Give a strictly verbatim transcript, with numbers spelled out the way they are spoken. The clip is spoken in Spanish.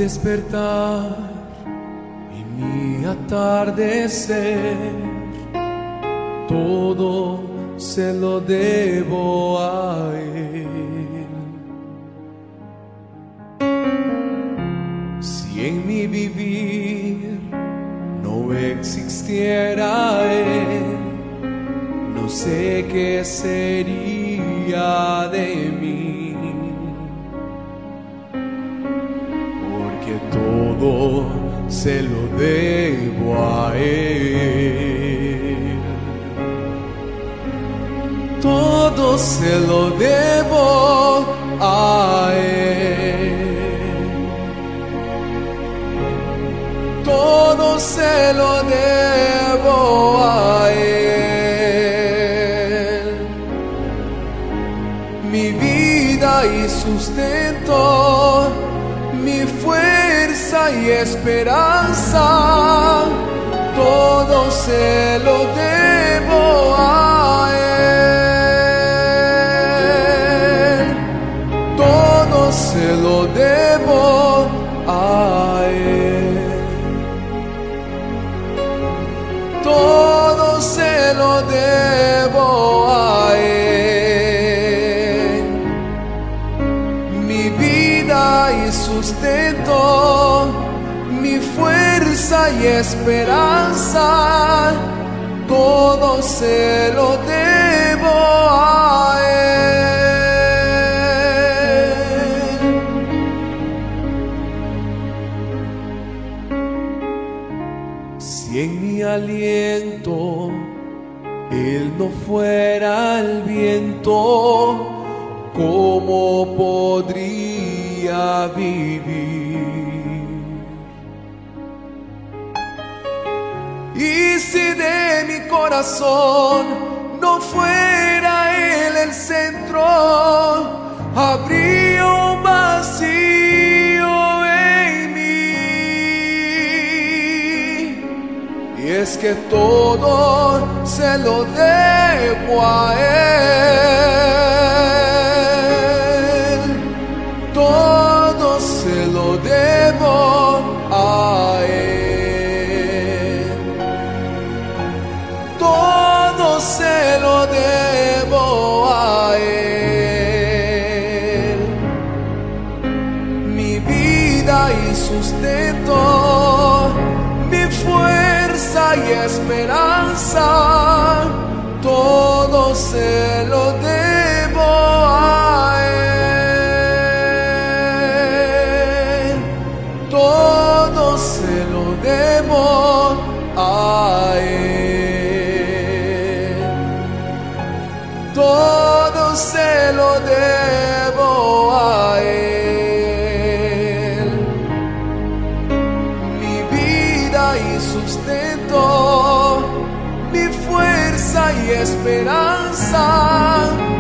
despertar y mi atardecer, todo se lo debo a Él. Si en mi vivir no existiera Él, no sé qué sería de mí. Todo se lo debo a Él. Todo se lo debo a Él. Todo se lo debo a Él. Mi vida y sustento, mi fuerza y esperanza, todo se lo debo a Él. Todo se lo debo a Él. Todo se lo debo a Él. Mi vida y sustento, mi fuerza y esperanza, todo se lo debo a Él. Si en mi aliento Él no fuera el viento, ¿cómo podría vivir? Y si de mi corazón no fuera Él el centro, habría un vacío en mí. Y es que todo se lo debo a Él. Todo se lo debo a Él. Todo se lo debo a Él. Mi vida y sustento, mi fuerza y esperanza, todo se lo debo a Él. Todo se lo debo a Él. Todo se lo debo a Él. Mi vida y sustento, mi fuerza y esperanza,